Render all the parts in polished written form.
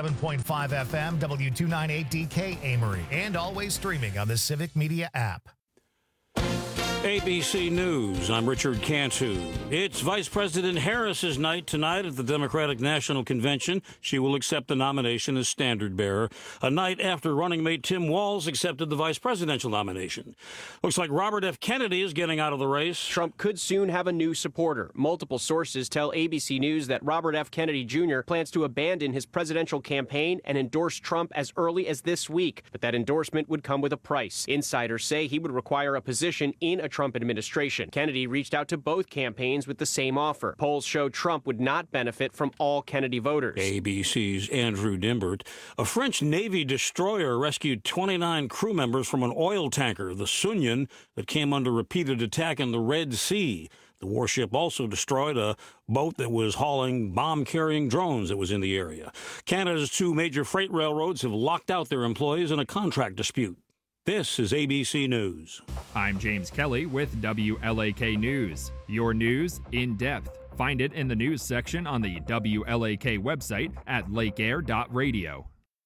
107.5 FM, W298DK Amory, and always streaming on the Civic Media app. ABC News, I'm Richard Cantu. It's Vice President Harris's night tonight at the Democratic National Convention. She will accept the nomination as standard bearer, a night after running mate Tim Walz accepted the vice presidential nomination. Looks like Robert F. Kennedy is getting out of the race. Trump could soon have a new supporter. Multiple sources tell ABC News that Robert F. Kennedy Jr. plans to abandon his presidential campaign and endorse Trump as early as this week. But that endorsement would come with a price. Insiders say he would require a position in a Trump administration. Kennedy reached out to both campaigns with the same offer. Polls show Trump would not benefit from all Kennedy voters. ABC's Andrew Dimbert. A French Navy destroyer rescued 29 crew members from an oil tanker, the Sunyan, that came under repeated attack in the Red Sea. The warship also destroyed a boat that was hauling bomb-carrying drones that was in the area. Canada's two major freight railroads have locked out their employees in a contract dispute. This is ABC News. I'm James Kelly with WLAK News. Your news in depth. Find it in the news section on the WLAK website at lakeair.radio.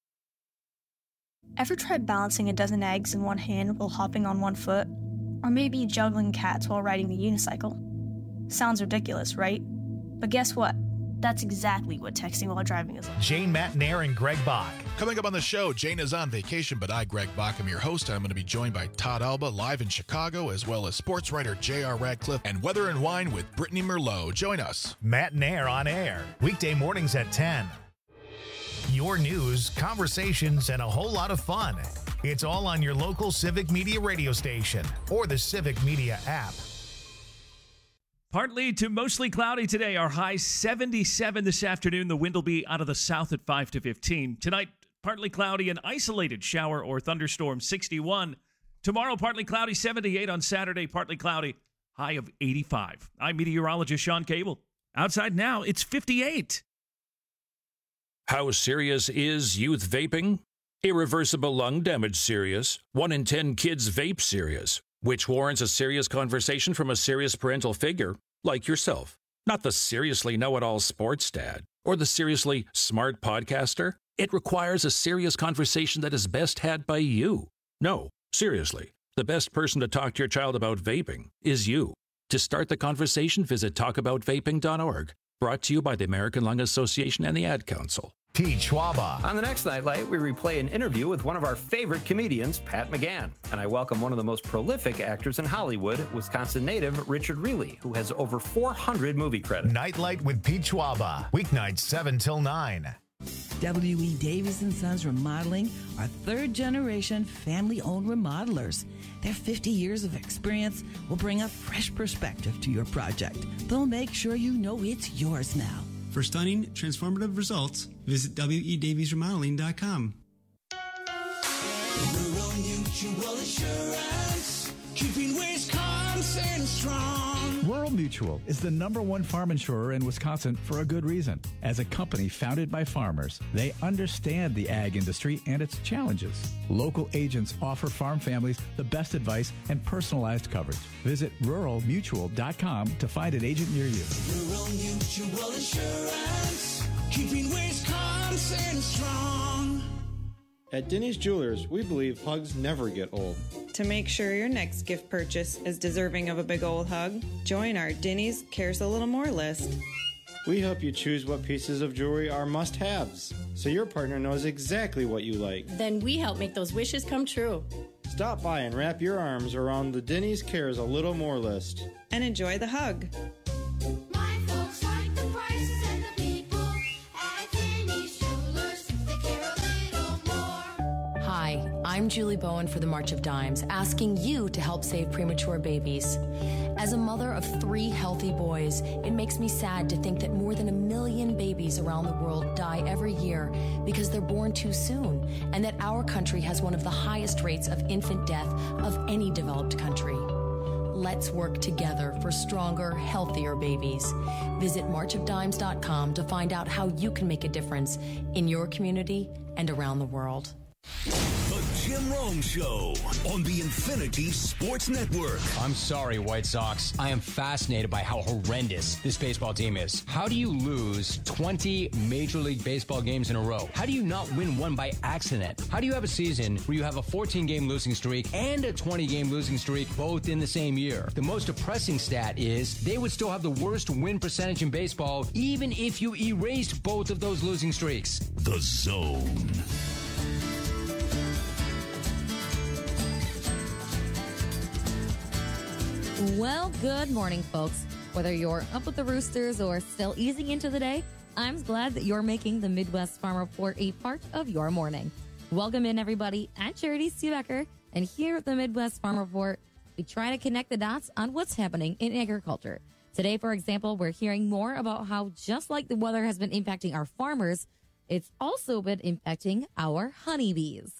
Ever tried balancing a dozen eggs in one hand while hopping on one foot? Or maybe juggling cats while riding the unicycle? Sounds ridiculous, right? But guess what? That's exactly what texting while driving is like. Jane Matnair and Greg Bach. Coming up on the show, Jane is on vacation, but I, Greg Bach, am your host. I'm going to be joined by Todd Alba live in Chicago, as well as sports writer J.R. Radcliffe and Weather and Wine with Brittany Merlot. Join us. Matnair on air, weekday mornings at 10. Your news, conversations, and a whole lot of fun. It's all on your local Civic Media radio station or the Civic Media app. Partly to mostly cloudy today. Our high 77 this afternoon. The wind will be out of the south at 5 to 15. Tonight, partly cloudy, an isolated shower or thunderstorm, 61. Tomorrow, partly cloudy, 78. On Saturday, partly cloudy, high of 85. I'm meteorologist Sean Cable. Outside now, it's 58. How serious is youth vaping? Irreversible lung damage serious. 1 in 10 kids vape serious, which warrants a serious conversation from a serious parental figure like yourself. Not the seriously know-it-all sports dad or the seriously smart podcaster. It requires a serious conversation that is best had by you. No, seriously, the best person to talk to your child about vaping is you. To start the conversation, visit talkaboutvaping.org. Brought to you by the American Lung Association and the Ad Council. Pete Schwaba. On the next Nightlight, we replay an interview with one of our favorite comedians, Pat McGann. And I welcome one of the most prolific actors in Hollywood, Wisconsin native Richard Reilly, who has over 400 movie credits. Nightlight with Pete Schwaba. Weeknights 7 till 9. W.E. Davies & Sons Remodeling are third-generation family-owned remodelers. Their 50 years of experience will bring a fresh perspective to your project. They'll make sure you know it's yours now. For stunning, transformative results, visit WEDaviesRemodeling.com. Rural Mutual Insurance, keeping Wisconsin strong. Rural Mutual is the #1 farm insurer in Wisconsin for a good reason. As a company founded by farmers, they understand the ag industry and its challenges. Local agents offer farm families the best advice and personalized coverage. Visit ruralmutual.com to find an agent near you. Rural Mutual Insurance, keeping Wisconsin strong. At Denny's Jewelers, we believe hugs never get old. To make sure your next gift purchase is deserving of a big old hug, join our Denny's Cares a Little More list. We help you choose what pieces of jewelry are must-haves, so your partner knows exactly what you like. Then we help make those wishes come true. Stop by and wrap your arms around the Denny's Cares a Little More list. And enjoy the hug. My folks like the prices and the people at Denny's Jewelers. They care a little more. Hi, I'm Julie Bowen for the March of Dimes, asking you to help save premature babies. As a mother of 3 healthy boys, it makes me sad to think that more than 1 million babies around the world die every year because they're born too soon, and that our country has one of the highest rates of infant death of any developed country. Let's work together for stronger, healthier babies. Visit marchofdimes.com to find out how you can make a difference in your community and around the world. The Jim Rome Show on the Infinity Sports Network. I'm sorry, White Sox. I am fascinated by how horrendous this baseball team is. How do you lose 20 Major League Baseball games in a row? How do you not win one by accident? How do you have a season where you have a 14-game losing streak and a 20-game losing streak both in the same year? The most depressing stat is they would still have the worst win percentage in baseball even if you erased both of those losing streaks. The Zone. Well, good morning, folks. Whether you're up with the Roosters or still easing into the day, I'm glad that you're making the Midwest Farm Report a part of your morning. Welcome in, everybody. I'm Charity Stubecker, and here at the Midwest Farm Report, we try to connect the dots on what's happening in agriculture. Today, for example, we're hearing more about how just like the weather has been impacting our farmers, it's also been impacting our honeybees.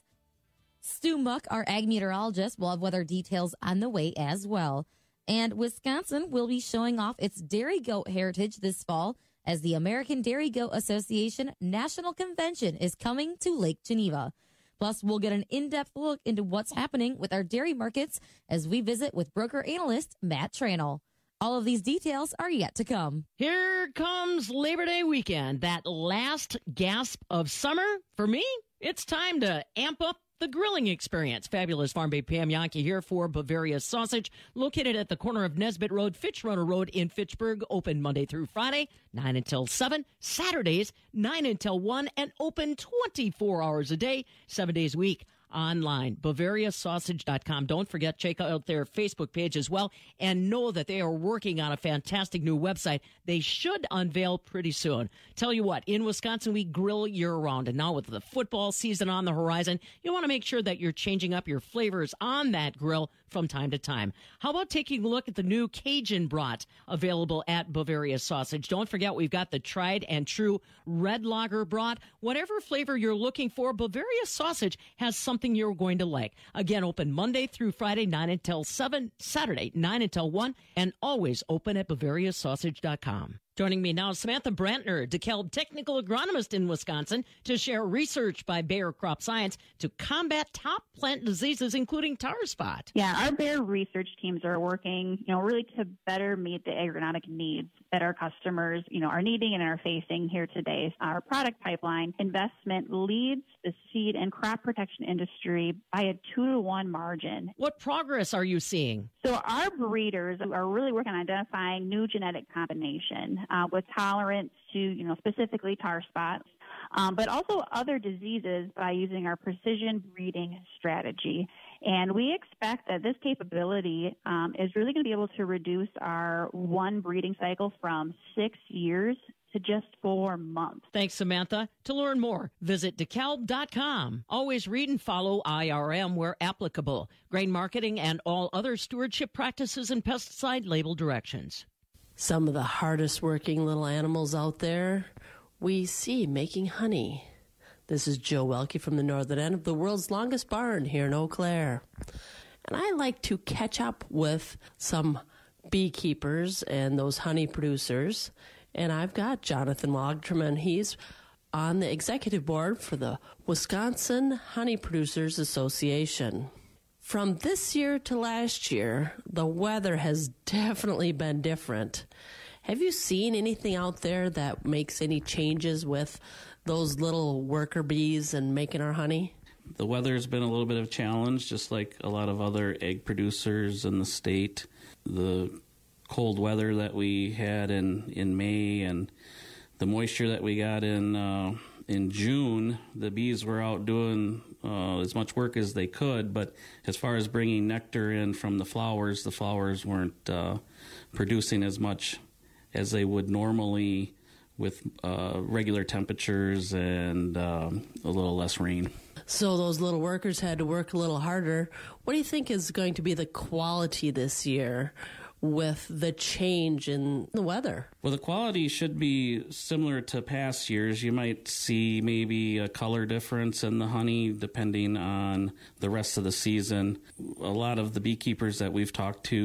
Stu Muck, our ag meteorologist, will have weather details on the way as well. And Wisconsin will be showing off its dairy goat heritage this fall as the American Dairy Goat Association National Convention is coming to Lake Geneva. Plus, we'll get an in-depth look into what's happening with our dairy markets as we visit with broker analyst Matt Tranel. All of these details are yet to come. Here comes Labor Day weekend, that last gasp of summer. For me, it's time to amp up the grilling experience. Fabulous Farm Babe Pam Yankee here for Bavaria Sausage, located at the corner of Nesbitt Road, Fitchrunner Road in Fitchburg, open Monday through Friday, 9 until 7, Saturdays, 9 until 1, and open 24 hours a day, 7 days a week. Online, BavariaSausage.com. Don't forget, check out their Facebook page as well, and know that they are working on a fantastic new website they should unveil pretty soon. Tell you what, in Wisconsin, we grill year-round, and now with the football season on the horizon, you want to make sure that you're changing up your flavors on that grill from time to time. How about taking a look at the new Cajun brat available at Bavaria Sausage? Don't forget, we've got the tried and true red lager brat. Whatever flavor you're looking for, Bavaria Sausage has something you're going to like. Again, open Monday through Friday, 9 until 7, Saturday, 9 until 1, and always open at BavariaSausage.com. Joining me now is Samantha Brantner, DeKalb technical agronomist in Wisconsin, to share research by Bayer Crop Science to combat top plant diseases, including tar spot. Yeah, our Bayer research teams are working, really to better meet the agronomic needs that our customers, are needing and are facing here today. Our product pipeline investment leads the seed and crop protection industry by a 2-to-1 margin. What progress are you seeing? So our breeders are really working on identifying new genetic combination with tolerance to, specifically tar spots, but also other diseases by using our precision breeding strategy. And we expect that this capability is really going to be able to reduce our one breeding cycle from 6 years to just 4 months. Thanks, Samantha. To learn more, visit DeKalb.com. Always read and follow IRM where applicable. Grain marketing and all other stewardship practices and pesticide label directions. Some of the hardest working little animals out there we see making honey. This is Joe Welke from the northern end of the world's longest barn here in Eau Claire. And I like to catch up with some beekeepers and those honey producers. And I've got Jonathan Wogterman. He's on the executive board for the Wisconsin Honey Producers Association. From this year to last year, the weather has definitely been different. Have you seen anything out there that makes any changes with those little worker bees and making our honey? The weather's been a little bit of a challenge, just like a lot of other egg producers in the state. The cold weather that we had in May and the moisture that we got in June, the bees were out doing as much work as they could, but as far as bringing nectar in from the flowers weren't producing as much as they would normally with regular temperatures and a little less rain. So those little workers had to work a little harder. What do you think is going to be the quality this year with the change in the weather? Well, the quality should be similar to past years. You might see maybe a color difference in the honey depending on the rest of the season. A lot of the beekeepers that we've talked to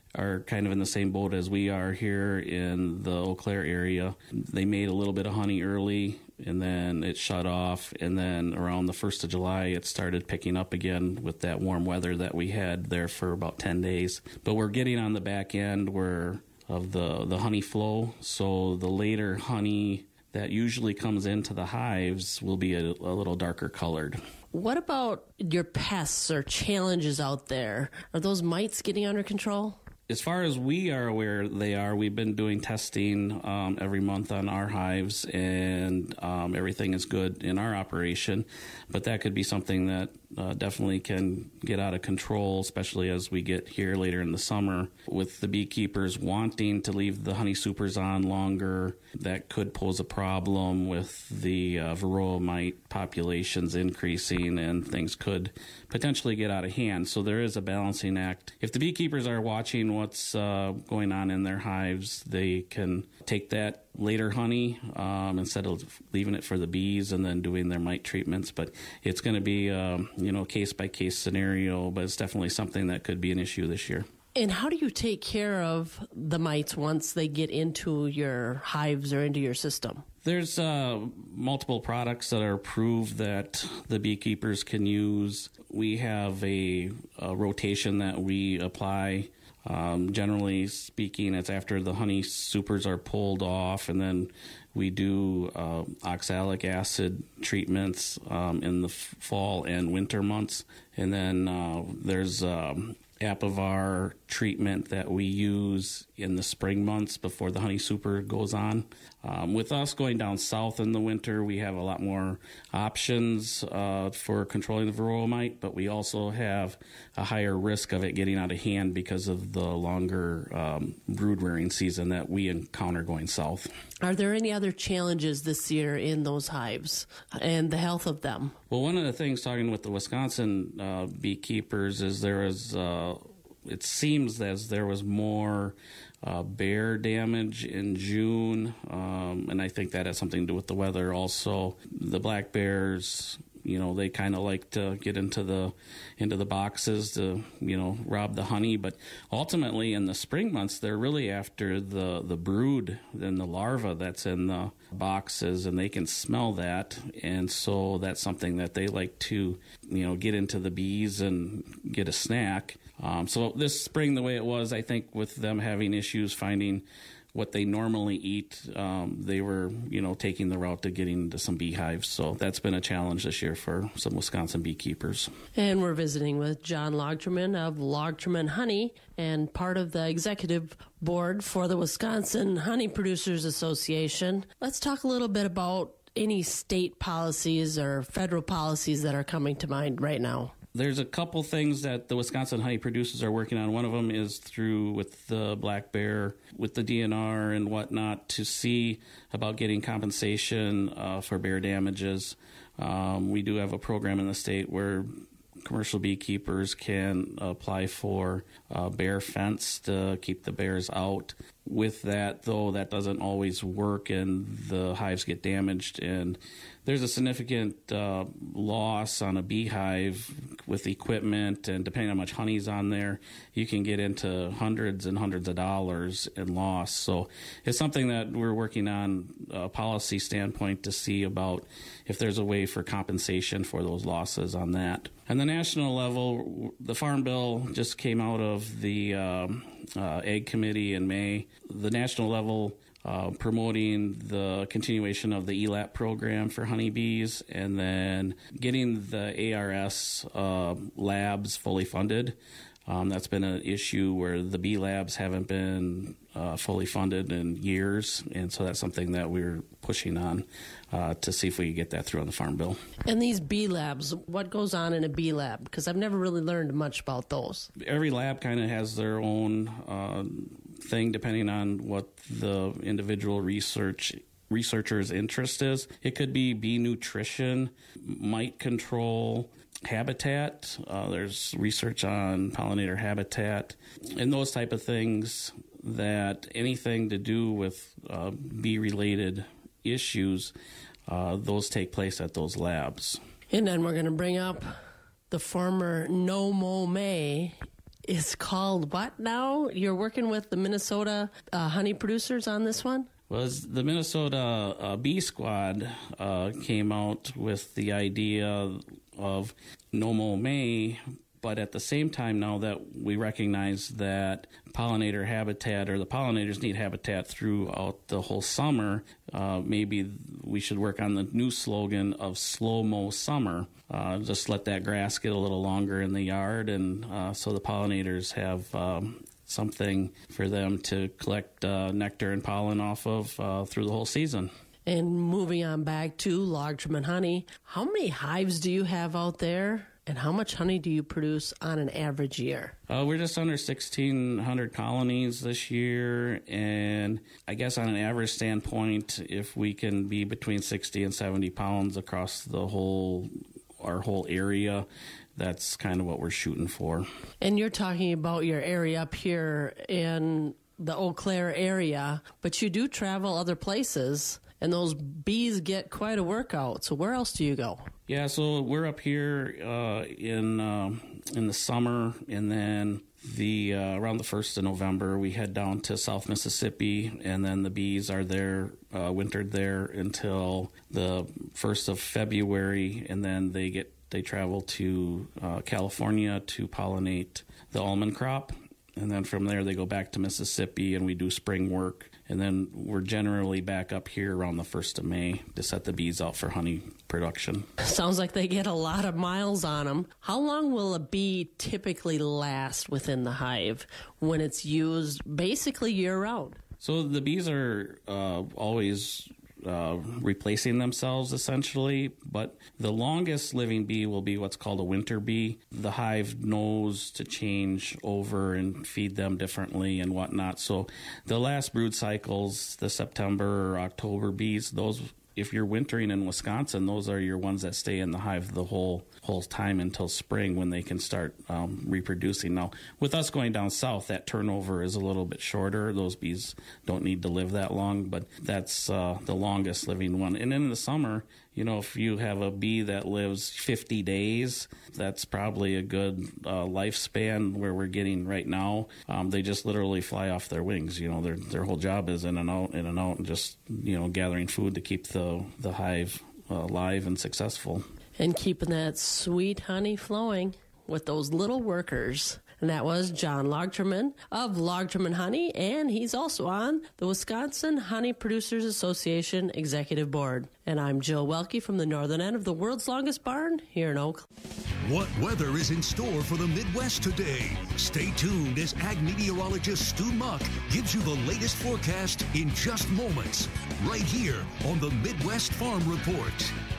are kind of in the same boat as we are here in the Eau Claire area. They made a little bit of honey early, and then it shut off, and then around the 1st of July, it started picking up again with that warm weather that we had there for about 10 days. But we're getting on the back end of the honey flow, so the later honey that usually comes into the hives will be a little darker colored. What about your pests or challenges out there? Are those mites getting under control? As far as we are aware, they are. We've been doing testing every month on our hives, and everything is good in our operation. But that could be something that definitely can get out of control, especially as we get here later in the summer. With the beekeepers wanting to leave the honey supers on longer, that could pose a problem with the varroa mite populations increasing, and things could potentially get out of hand. So there is a balancing act. If the beekeepers are watching what's going on in their hives, they can take that later honey instead of leaving it for the bees and then doing their mite treatments. But it's going to be case-by-case scenario, but it's definitely something that could be an issue this year. And how do you take care of the mites once they get into your hives or into your system? There's multiple products that are approved that the beekeepers can use. We have a rotation that we apply. Generally speaking, it's after the honey supers are pulled off, and then we do oxalic acid treatments in the fall and winter months. And then there's Apivar treatment that we use in the spring months before the honey super goes on. With us going down south in the winter, we have a lot more options for controlling the varroa mite, but we also have a higher risk of it getting out of hand because of the longer brood rearing season that we encounter going south. Are there any other challenges this year in those hives and the health of them? Well, one of the things talking with the Wisconsin beekeepers is there is, it seems as there was more bear damage in June, and I think that has something to do with the weather. Also, the black bears, they kind of like to get into the boxes to, rob the honey. But ultimately, in the spring months, they're really after the brood and the larva that's in the boxes, and they can smell that. And so that's something that they like to, get into the bees and get a snack. So this spring, the way it was, I think with them having issues finding what they normally eat, they were, taking the route to getting into some beehives. So that's been a challenge this year for some Wisconsin beekeepers. And we're visiting with John Logterman of Logterman Honey and part of the executive board for the Wisconsin Honey Producers Association. Let's talk a little bit about any state policies or federal policies that are coming to mind right now. There's a couple things that the Wisconsin honey producers are working on. One of them is through with the black bear, with the DNR and whatnot, to see about getting compensation for bear damages. We do have a program in the state where commercial beekeepers can apply for a bear fence to keep the bears out. With that, though, that doesn't always work, and the hives get damaged, and there's a significant loss on a beehive with equipment, and depending on how much honey's on there, you can get into hundreds and hundreds of dollars in loss. So it's something that we're working on a policy standpoint to see about if there's a way for compensation for those losses on that. On the national level, the Farm Bill just came out of the Ag Committee in May. The national level promoting the continuation of the ELAP program for honeybees, and then getting the ARS labs fully funded. That's been an issue where the bee labs haven't been fully funded in years, and so that's something that we're pushing on to see if we can get that through on the Farm Bill. And these bee labs, what goes on in a bee lab? Because I've never really learned much about those. Every lab kind of has their own thing depending on what the individual researcher's interest is. It could be bee nutrition, mite control, habitat. There's research on pollinator habitat and those type of things, that anything to do with bee-related issues, those take place at those labs. And then we're going to bring up the former No Mow May. is called what now? You're working with the Minnesota honey producers on this one? Was the Minnesota Bee Squad came out with the idea of No Mow May, but at the same time now that we recognize that pollinator habitat, or the pollinators need habitat throughout the whole summer, maybe we should work on the new slogan of Slow Mow Summer. Just let that grass get a little longer in the yard, and so the pollinators have something for them to collect nectar and pollen off of through the whole season. And moving on back to Logterman Honey, how many hives do you have out there? And how much honey do you produce on an average year? We're just under 1,600 colonies this year, and I guess on an average standpoint, if we can be between 60 and 70 pounds across our whole area, that's kind of what we're shooting for. And you're talking about your area up here in the Eau Claire area, but you do travel other places, and those bees get quite a workout. So where else do you go? Yeah, so we're up here in the summer, and then around the 1st of November, we head down to South Mississippi, and then the bees are there, wintered there until the 1st of February, and then they travel to California to pollinate the almond crop. And then from there, they go back to Mississippi, and we do spring work. And then we're generally back up here around the 1st of May to set the bees out for honey production. Sounds like they get a lot of miles on them. How long will a bee typically last within the hive when it's used basically year-round? So the bees are always replacing themselves essentially, but the longest living bee will be what's called a winter bee. The hive knows to change over and feed them differently and whatnot. So the last brood cycles, the September or October bees, those, if you're wintering in Wisconsin, those are your ones that stay in the hive the whole time until spring when they can start reproducing. Now, with us going down south, that turnover is a little bit shorter. Those bees don't need to live that long, but that's the longest living one. And in the summer, if you have a bee that lives 50 days, that's probably a good lifespan where we're getting right now. They just literally fly off their wings. Their whole job is in and out, and just, gathering food to keep the hive alive and successful. And keeping that sweet honey flowing with those little workers. And that was John Logterman of Logterman Honey, and he's also on the Wisconsin Honey Producers Association Executive Board. And I'm Jill Welke from the northern end of the world's longest barn here in Oak. What weather is in store for the Midwest today? Stay tuned as ag meteorologist Stu Muck gives you the latest forecast in just moments, right here on the Midwest Farm Report.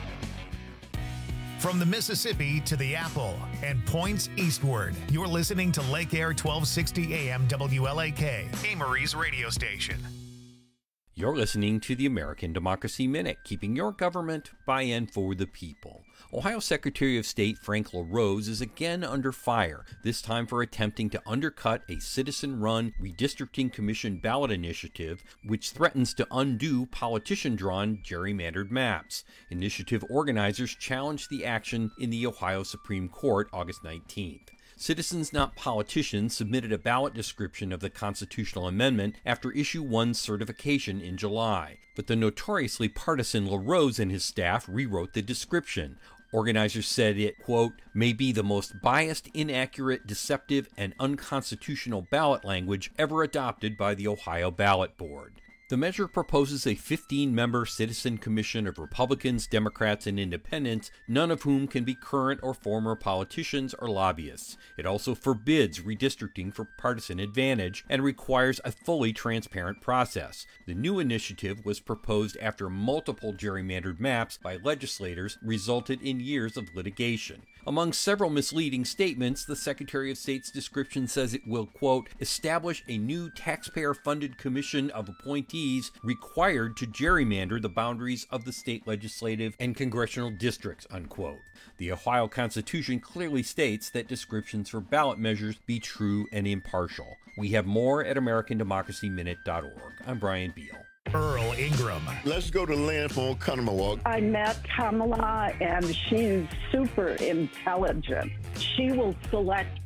From the Mississippi to the Apple and points eastward, you're listening to Lake Air 1260 AM WLAK, Amory's radio station. You're listening to the American Democracy Minute, keeping your government by and for the people. Ohio Secretary of State Frank LaRose is again under fire, this time for attempting to undercut a citizen-run Redistricting Commission ballot initiative which threatens to undo politician-drawn gerrymandered maps. Initiative organizers challenged the action in the Ohio Supreme Court August 19th. Citizens Not Politicians submitted a ballot description of the constitutional amendment after Issue 1's certification in July. But the notoriously partisan LaRose and his staff rewrote the description. Organizers said it, quote, may be the most biased, inaccurate, deceptive, and unconstitutional ballot language ever adopted by the Ohio Ballot Board. The measure proposes a 15-member citizen commission of Republicans, Democrats, and Independents, none of whom can be current or former politicians or lobbyists. It also forbids redistricting for partisan advantage and requires a fully transparent process. The new initiative was proposed after multiple gerrymandered maps by legislators resulted in years of litigation. Among several misleading statements, the Secretary of State's description says it will, quote, establish a new taxpayer-funded commission of appointees required to gerrymander the boundaries of the state legislative and congressional districts, unquote. The Ohio Constitution clearly states that descriptions for ballot measures be true and impartial. We have more at AmericanDemocracyMinute.org. I'm Brian Beal. Earl Ingram. Let's go to Lynn for Oconomowoc. I met Kamala, and she's super intelligent. She will select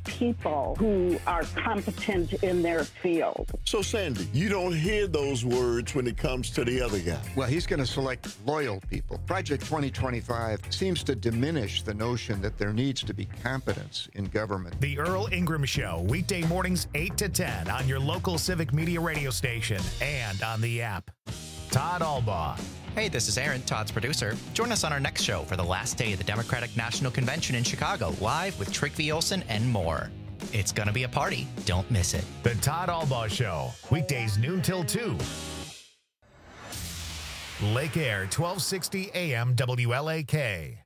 people who are competent in their field. So, Sandy, you don't hear those words when it comes to the other guy. Well, he's going to select loyal people. Project 2025 seems to diminish the notion that there needs to be competence in government. The Earl Ingram Show, weekday mornings 8 to 10 on your local Civic Media radio station and on the app. Todd Albaugh. Hey, this is Aaron, Todd's producer. Join us on our next show for the last day of the Democratic National Convention in Chicago, live with Trick V. Olson and more. It's going to be a party. Don't miss it. The Todd Albaugh Show, weekdays noon till 2. Lake Air, 1260 AM WLAK.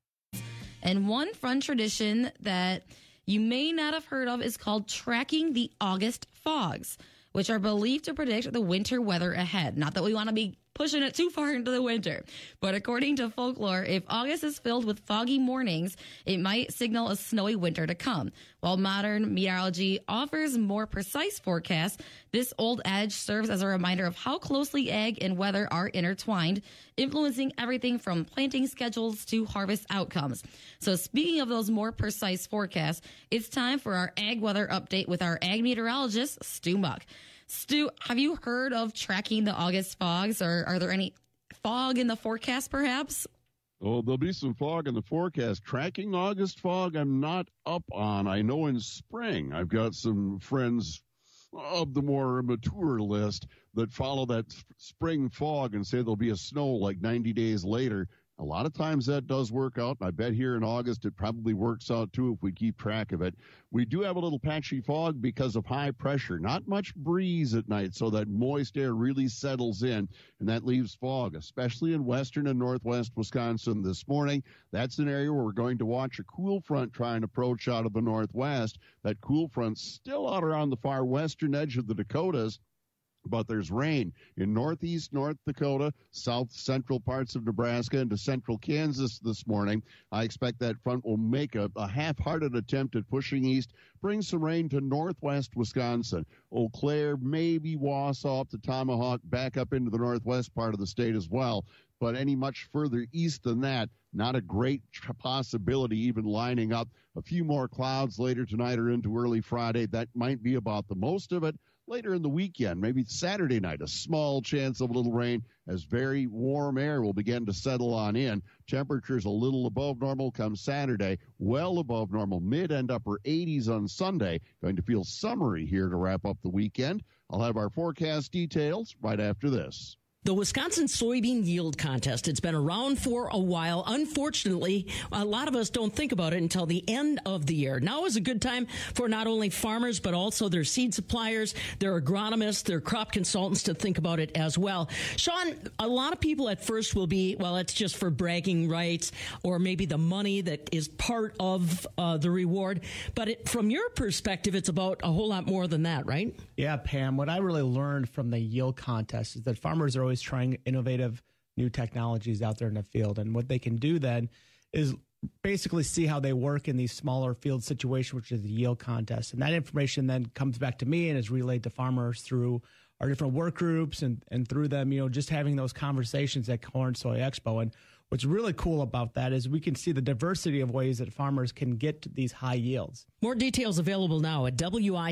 And one fun tradition that you may not have heard of is called tracking the August fogs, which are believed to predict the winter weather ahead. Not that we want to be pushing it too far into the winter, but according to folklore, if August is filled with foggy mornings, it might signal a snowy winter to come. While modern meteorology offers more precise forecasts, this old adage serves as a reminder of how closely ag and weather are intertwined, influencing everything from planting schedules to harvest outcomes. So speaking of those more precise forecasts, it's time for our ag weather update with our ag meteorologist, Stu Muck. Stu, have you heard of tracking the August fogs, or are there any fog in the forecast, perhaps? Oh, there'll be some fog in the forecast. Tracking August fog, I'm not up on. I know in spring, I've got some friends of the more mature list that follow that spring fog and say there'll be a snow like 90 days later. A lot of times that does work out. I bet here in August it probably works out too if we keep track of it. We do have a little patchy fog because of high pressure. Not much breeze at night, so that moist air really settles in, and that leaves fog, especially in western and northwest Wisconsin this morning. That's an area where we're going to watch a cool front try and approach out of the northwest. That cool front's still out around the far western edge of the Dakotas, but there's rain in northeast North Dakota, south central parts of Nebraska, into central Kansas this morning. I expect that front will make a half-hearted attempt at pushing east, bring some rain to northwest Wisconsin, Eau Claire, maybe Wausau up to Tomahawk, back up into the northwest part of the state as well. But any much further east than that, not a great possibility even lining up. A few more clouds later tonight or into early Friday. That might be about the most of it. Later in the weekend, maybe Saturday night, a small chance of a little rain as very warm air will begin to settle on in. Temperatures a little above normal come Saturday, well above normal, mid and upper 80s on Sunday. Going to feel summery here to wrap up the weekend. I'll have our forecast details right after this. The Wisconsin Soybean Yield Contest, it's been around for a while. Unfortunately, a lot of us don't think about it until the end of the year. Now is a good time for not only farmers, but also their seed suppliers, their agronomists, their crop consultants to think about it as well. Sean, a lot of people at first will be, well, it's just for bragging rights or maybe the money that is part of the reward. But from your perspective, it's about a whole lot more than that, right? Yeah, Pam, what I really learned from the yield contest is that farmers are always trying innovative new technologies out there in the field. And what they can do then is basically see how they work in these smaller field situations, which is the yield contest. And that information then comes back to me and is relayed to farmers through our different work groups and through them, just having those conversations at Corn Soy Expo. And what's really cool about that is we can see the diversity of ways that farmers can get to these high yields. More details available now at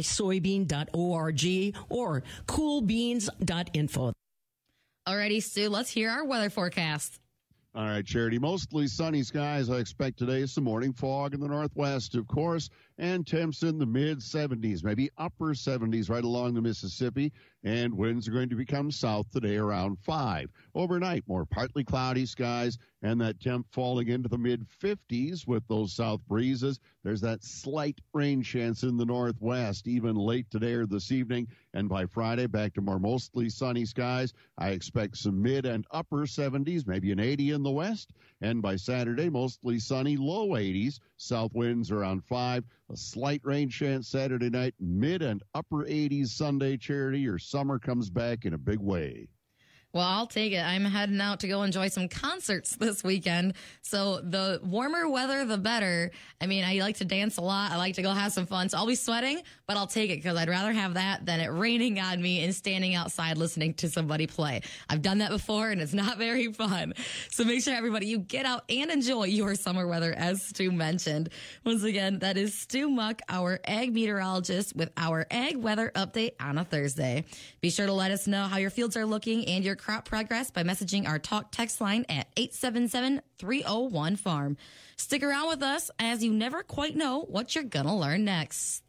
wisoybean.org or coolbeans.info. Alrighty, Stu, let's hear our weather forecast. All right, Charity. Mostly sunny skies I expect today. Some morning fog in the northwest, of course, and temps in the mid-70s, maybe upper 70s right along the Mississippi. And winds are going to become south today around 5. Overnight, more partly cloudy skies and that temp falling into the mid-50s with those south breezes. There's that slight rain chance in the northwest, even late today or this evening. And by Friday, back to more mostly sunny skies. I expect some mid and upper 70s, maybe an 80 in the west. And by Saturday, mostly sunny, low 80s. South winds around 5. A slight rain chance Saturday night, mid and upper 80s Sunday, Charity. Your summer comes back in a big way. Well, I'll take it. I'm heading out to go enjoy some concerts this weekend. So the warmer weather, the better. I mean, I like to dance a lot. I like to go have some fun. So I'll be sweating, but I'll take it because I'd rather have that than it raining on me and standing outside listening to somebody play. I've done that before and it's not very fun. So make sure everybody, you get out and enjoy your summer weather as Stu mentioned. Once again, that is Stu Muck, our ag meteorologist with our ag weather update on a Thursday. Be sure to let us know how your fields are looking and your crop progress by messaging our talk text line at 877-301-FARM. Stick around with us as you never quite know what you're gonna learn next.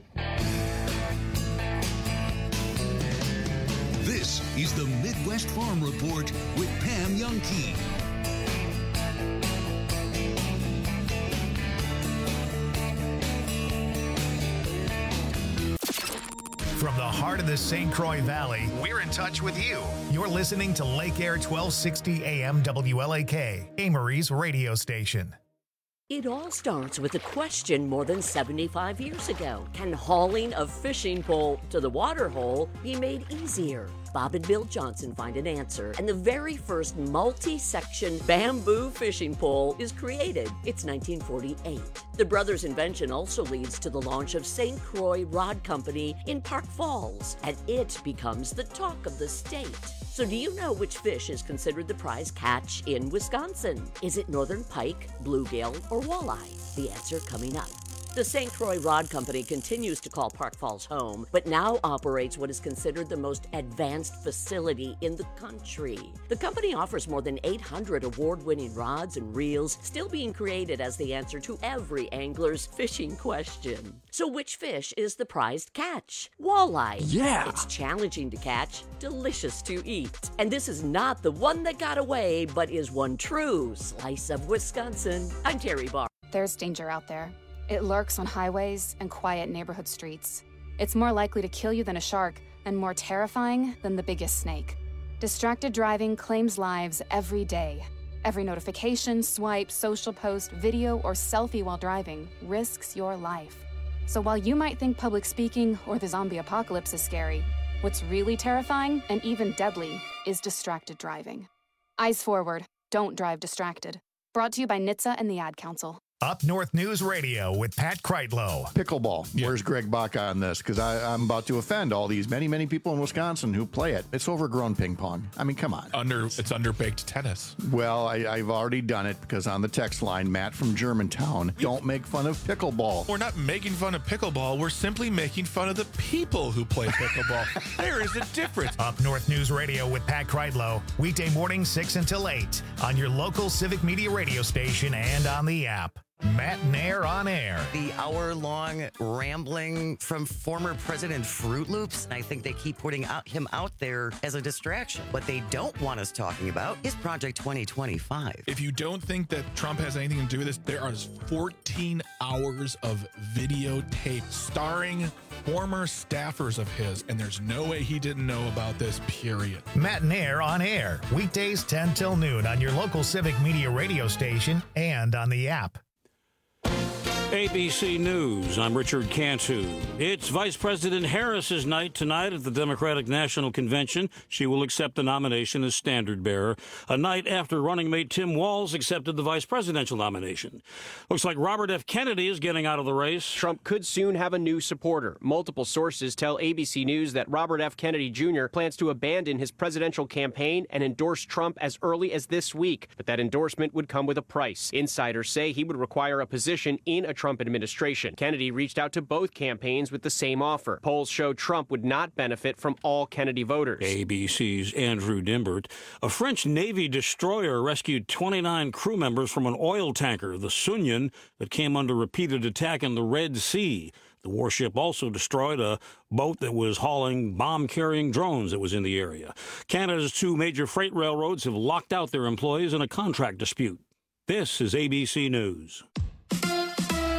This is the Midwest Farm Report with Pam Youngkey. From the heart of the St. Croix Valley, we're in touch with you. You're listening to Lake Air 1260 AM WLAK, Amory's radio station. It all starts with a question more than 75 years ago. Can hauling a fishing pole to the water hole be made easier? Bob and Bill Johnson find an answer, and the very first multi-section bamboo fishing pole is created. It's 1948. The brothers' invention also leads to the launch of St. Croix Rod Company in Park Falls, and it becomes the talk of the state. So do you know which fish is considered the prize catch in Wisconsin? Is it northern pike, bluegill, or walleye? The answer coming up. The St. Croix Rod Company continues to call Park Falls home, but now operates what is considered the most advanced facility in the country. The company offers more than 800 award-winning rods and reels, still being created as the answer to every angler's fishing question. So which fish is the prized catch? Walleye. Yeah! It's challenging to catch, delicious to eat. And this is not the one that got away, but is one true slice of Wisconsin. I'm Terry Barr. There's danger out there. It lurks on highways and quiet neighborhood streets. It's more likely to kill you than a shark, and more terrifying than the biggest snake. Distracted driving claims lives every day. Every notification, swipe, social post, video, or selfie while driving risks your life. So while you might think public speaking or the zombie apocalypse is scary, what's really terrifying and even deadly is distracted driving. Eyes forward, don't drive distracted. Brought to you by NHTSA and the Ad Council. Up North News Radio with Pat Kreitlow. Pickleball. Where's Greg Baca on this? Because I'm about to offend all these many people in Wisconsin who play it. It's overgrown ping pong. I mean, come on. It's underbaked tennis. Well, I've already done it because on the text line, Matt from Germantown, don't make fun of pickleball. We're not making fun of pickleball. We're simply making fun of the people who play pickleball. There is a difference. Up North News Radio with Pat Kreitlow. Weekday morning 6 until 8 on your local Civic Media radio station and on the app. Matt Nair on air. The hour-long rambling from former President Fruit Loops. I think they keep putting him out there as a distraction. What they don't want us talking about is Project 2025. If you don't think that Trump has anything to do with this, there are 14 hours of videotape starring former staffers of his, and there's no way he didn't know about this, period. Matt Nair on air. Weekdays 10 till noon on your local Civic Media radio station and on the app. ABC News, I'm Richard Cantu. It's Vice President Harris's night tonight at the Democratic National Convention. She will accept the nomination as standard bearer, a night after running mate Tim Walz accepted the vice presidential nomination. Looks like Robert F. Kennedy is getting out of the race. Trump could soon have a new supporter. Multiple sources tell ABC News that Robert F. Kennedy Jr. plans to abandon his presidential campaign and endorse Trump as early as this week, but that endorsement would come with a price. Insiders say he would require a position in a Trump administration. Kennedy reached out to both campaigns with the same offer. Polls show Trump would not benefit from all Kennedy voters. ABC's Andrew Dimbert. A French Navy destroyer rescued 29 crew members from an oil tanker, the Sunyan, that came under repeated attack in the Red Sea. The warship also destroyed a boat that was hauling bomb-carrying drones that was in the area. Canada's two major freight railroads have locked out their employees in a contract dispute. This is ABC News.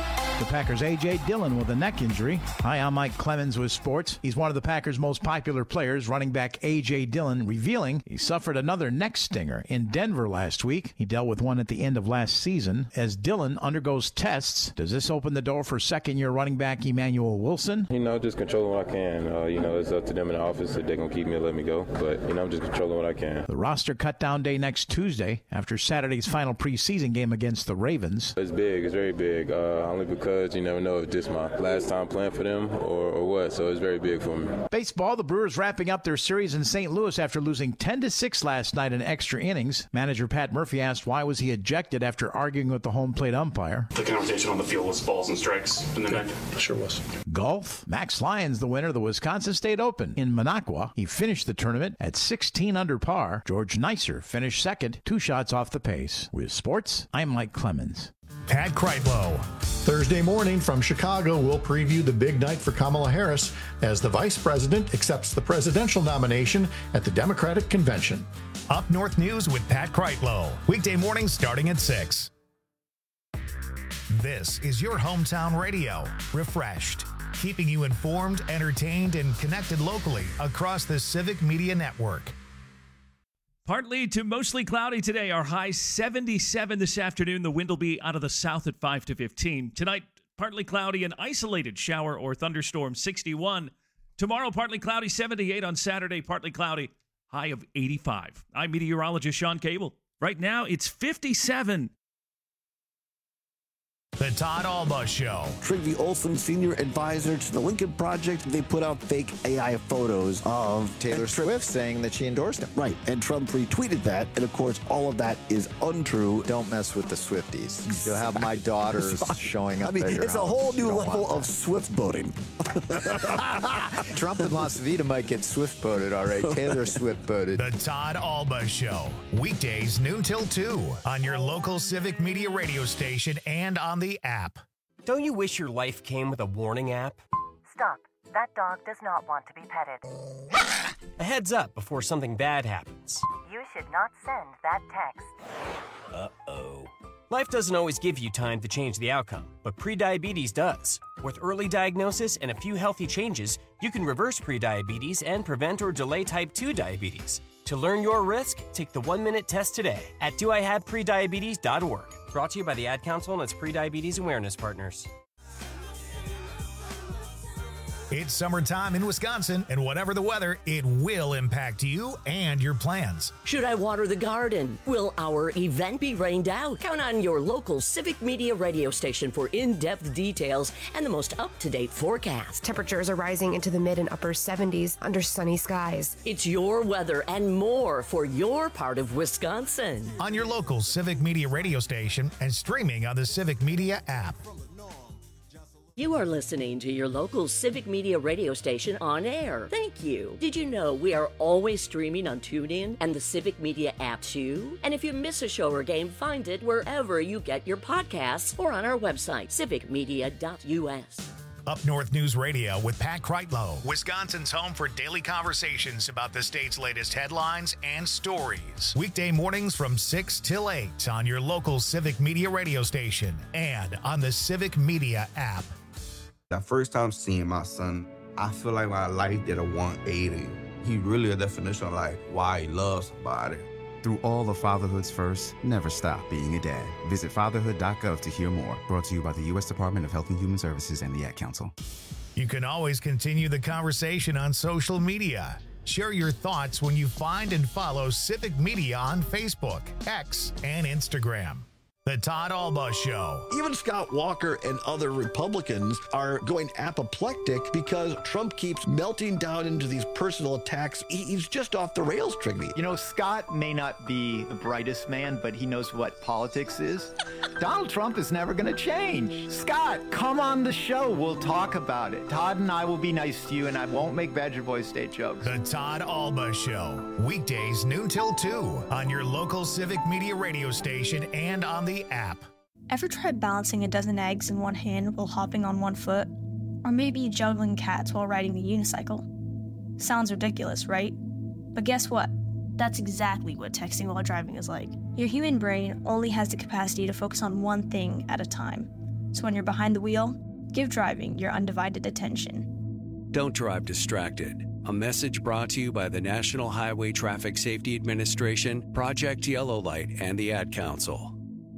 The Packers' A.J. Dillon with a neck injury. Hi, I'm Mike Clemens with sports. He's one of the Packers' most popular players, running back A.J. Dillon, revealing he suffered another neck stinger in Denver last week. He dealt with one at the end of last season. As Dillon undergoes tests, does this open the door for second-year running back Emmanuel Wilson? Just controlling what I can. It's up to them in the office if they're going to keep me or let me go. But, I'm just controlling what I can. The roster cut down day next Tuesday after Saturday's final preseason game against the Ravens. It's big. It's very big. Only because you never know if this is my last time playing for them or what. So it's very big for me. Baseball, the Brewers wrapping up their series in St. Louis after losing 10-6 last night in extra innings. Manager Pat Murphy asked why was he ejected after arguing with the home plate umpire. The conversation on the field was balls and strikes in the neck. Sure was. Golf, Max Lyons, the winner of the Wisconsin State Open in Minocqua. He finished the tournament at 16 under par. George Neisser finished second, 2 shots off the pace. With sports, I'm Mike Clemens. Pat Kreitlow. Thursday morning from Chicago, we'll preview the big night for Kamala Harris as the vice president accepts the presidential nomination at the Democratic Convention. Up North News with Pat Kreitlow. Weekday mornings starting at 6. This is your hometown radio. Refreshed. Keeping you informed, entertained, and connected locally across the Civic Media Network. Partly to mostly cloudy today. Our high 77 this afternoon. The wind will be out of the south at 5 to 15. Tonight, partly cloudy, an isolated shower or thunderstorm, 61. Tomorrow, partly cloudy, 78. On Saturday, partly cloudy, high of 85. I'm meteorologist Sean Cable. Right now, it's 57. The Todd Alba Show. Trygve Olsen, senior advisor to the Lincoln Project, they put out fake AI photos of Taylor Swift saying that she endorsed him. Right, and Trump retweeted that, and of course, all of that is untrue. Don't mess with the Swifties. You'll have my daughters showing up. It's a whole new level of Swift voting. Trump in Las Vegas might get Swift voted, all right. Taylor Swift voted. The Todd Alba Show. Weekdays noon till 2 on your local Civic Media radio station and on the app. Don't you wish your life came with a warning app? Stop. That dog does not want to be petted. A heads up before something bad happens. You should not send that text. Uh-oh. Life doesn't always give you time to change the outcome, but prediabetes does. With early diagnosis and a few healthy changes, you can reverse prediabetes and prevent or delay type 2 diabetes. To learn your risk, take the 1-minute test today at doihaveprediabetes.org. Brought to you by the Ad Council and its prediabetes awareness partners. It's summertime in Wisconsin, and whatever the weather, it will impact you and your plans. Should I water the garden? Will our event be rained out? Count on your local Civic Media radio station for in-depth details and the most up-to-date forecast. Temperatures are rising into the mid and upper 70s under sunny skies. It's your weather and more for your part of Wisconsin. On your local Civic Media radio station and streaming on the Civic Media app. You are listening to your local Civic Media radio station on air. Thank you. Did you know we are always streaming on TuneIn and the Civic Media app too? And if you miss a show or game, find it wherever you get your podcasts or on our website, civicmedia.us. Up North News Radio with Pat Kreitlow, Wisconsin's home for daily conversations about the state's latest headlines and stories. Weekday mornings from 6 till 8 on your local Civic Media radio station and on the Civic Media app. The first time seeing my son, I feel like my life did a 180. He really a definition of like why he loves somebody. Through all of fatherhood's first, never stop being a dad. Visit fatherhood.gov to hear more. Brought to you by the U.S. Department of Health and Human Services and the Ad Council. You can always continue the conversation on social media. Share your thoughts when you find and follow Civic Media on Facebook, X, and Instagram. The Todd Alba Show. Even Scott Walker and other Republicans are going apoplectic because Trump keeps melting down into these personal attacks. He's just off the rails, Trygve. You know, Scott may not be the brightest man, but he knows what politics is. Donald Trump is never going to change. Scott, come on the show. We'll talk about it. Todd and I will be nice to you, and I won't make Badger Boy State jokes. The Todd Alba Show. Weekdays noon till 2 on your local Civic Media radio station and on the app. Ever tried balancing a dozen eggs in one hand while hopping on one foot? Or maybe juggling cats while riding a unicycle? Sounds ridiculous, right? But guess what? That's exactly what texting while driving is like. Your human brain only has the capacity to focus on one thing at a time. So when you're behind the wheel, give driving your undivided attention. Don't drive distracted. A message brought to you by the National Highway Traffic Safety Administration, Project Yellow Light, and the Ad Council.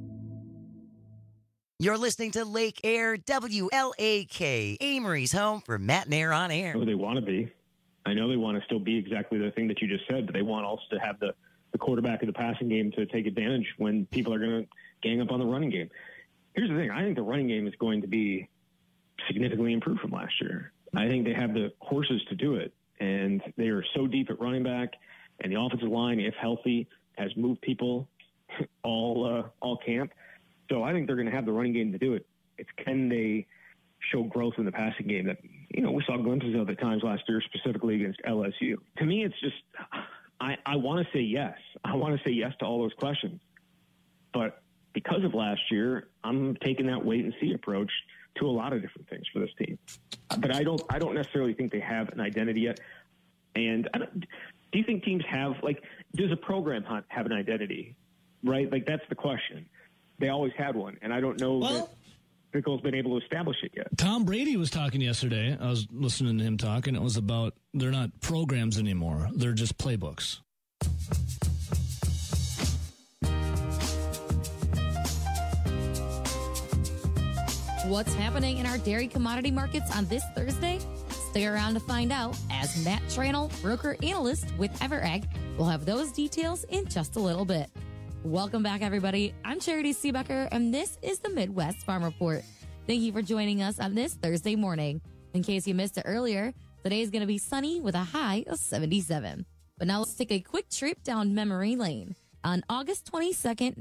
You're listening to Lake Air WLAK, Amory's home for Matt and Air on Air. Who they want to be. I know they want to still be exactly the thing that you just said, but they want also to have the quarterback of the passing game to take advantage when people are going to gang up on the running game. Here's the thing. I think the running game is going to be significantly improved from last year. I think they have the horses to do it, and they are so deep at running back, and the offensive line, if healthy, has moved people all camp. So I think they're going to have the running game to do it. It's can they show growth in the passing game that, we saw glimpses of at times last year, specifically against LSU. To me, it's just, I want to say yes. I want to say yes to all those questions. But because of last year, I'm taking that wait and see approach to a lot of different things for this team. But I don't necessarily think they have an identity yet. And do you think teams have, does a program have an identity, right? That's the question. They always had one, and I don't know that Fickell's been able to establish it yet. Tom Brady was talking yesterday. I was listening to him talk, and it was about they're not programs anymore. They're just playbooks. What's happening in our dairy commodity markets on this Thursday? Stay around to find out as Matt Tranel, broker analyst with EverEgg, will have those details in just a little bit. Welcome back, everybody. I'm Charity Seebecker, and this is the Midwest Farm Report. Thank you for joining us on this Thursday morning. In case you missed it earlier, today is going to be sunny with a high of 77. But now let's take a quick trip down memory lane. On August 22nd,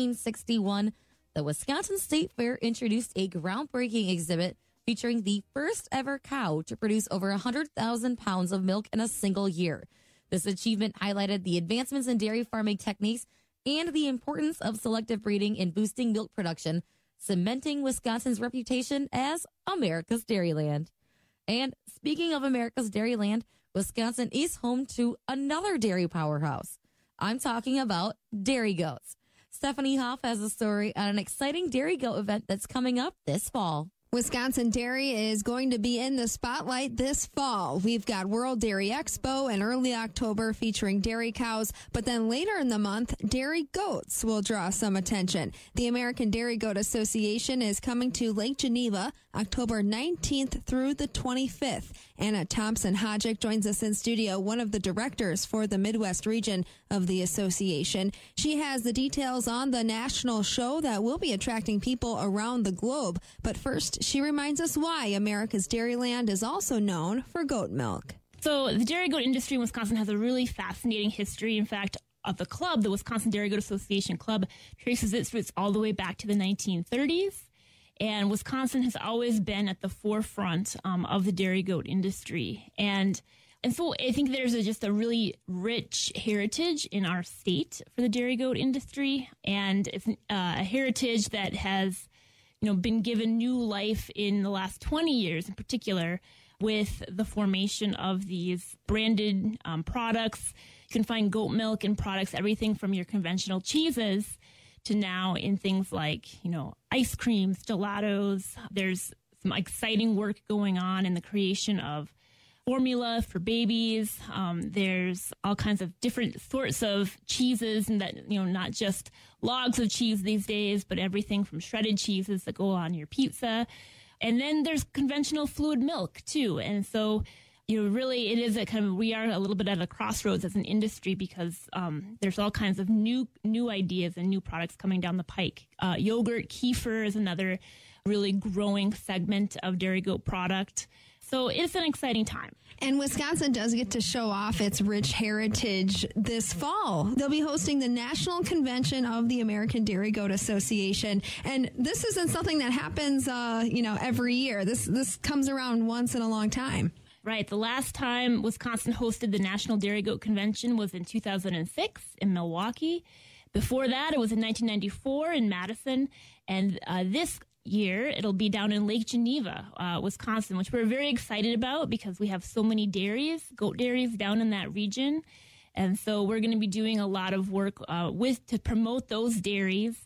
1961, the Wisconsin State Fair introduced a groundbreaking exhibit featuring the first ever cow to produce over 100,000 pounds of milk in a single year. This achievement highlighted the advancements in dairy farming techniques and the importance of selective breeding in boosting milk production, cementing Wisconsin's reputation as America's Dairyland. And speaking of America's Dairyland, Wisconsin is home to another dairy powerhouse. I'm talking about dairy goats. Stephanie Hoff has a story on an exciting dairy goat event that's coming up this fall. Wisconsin Dairy is going to be in the spotlight this fall. We've got World Dairy Expo in early October featuring dairy cows, but then later in the month, dairy goats will draw some attention. The American Dairy Goat Association is coming to Lake Geneva October 19th through the 25th. Anna Thompson-Hodgick joins us in studio, one of the directors for the Midwest region of the association. She has the details on the national show that will be attracting people around the globe. But first, she reminds us why America's Dairyland is also known for goat milk. So the dairy goat industry in Wisconsin has a really fascinating history. In fact, of the club, the Wisconsin Dairy Goat Association Club, traces its roots all the way back to the 1930s. And Wisconsin has always been at the forefront of the dairy goat industry. And so I think there's just a really rich heritage in our state for the dairy goat industry. And it's a heritage that has, been given new life in the last 20 years in particular with the formation of these branded products. You can find goat milk in products, everything from your conventional cheeses to now in things like, ice creams, gelatos. There's some exciting work going on in the creation of formula for babies. There's all kinds of different sorts of cheeses, and that, not just logs of cheese these days, but everything from shredded cheeses that go on your pizza. And then there's conventional fluid milk too. And so, really it is we are a little bit at a crossroads as an industry because there's all kinds of new ideas and new products coming down the pike. Yogurt, kefir is another really growing segment of dairy goat product. So it's an exciting time. And Wisconsin does get to show off its rich heritage this fall. They'll be hosting the National Convention of the American Dairy Goat Association. And this isn't something that happens, every year. This comes around once in a long time. Right. The last time Wisconsin hosted the National Dairy Goat Convention was in 2006 in Milwaukee. Before that, it was in 1994 in Madison. And this year, it'll be down in Lake Geneva, Wisconsin, which we're very excited about because we have so many dairies, goat dairies down in that region. And so we're going to be doing a lot of work to promote those dairies,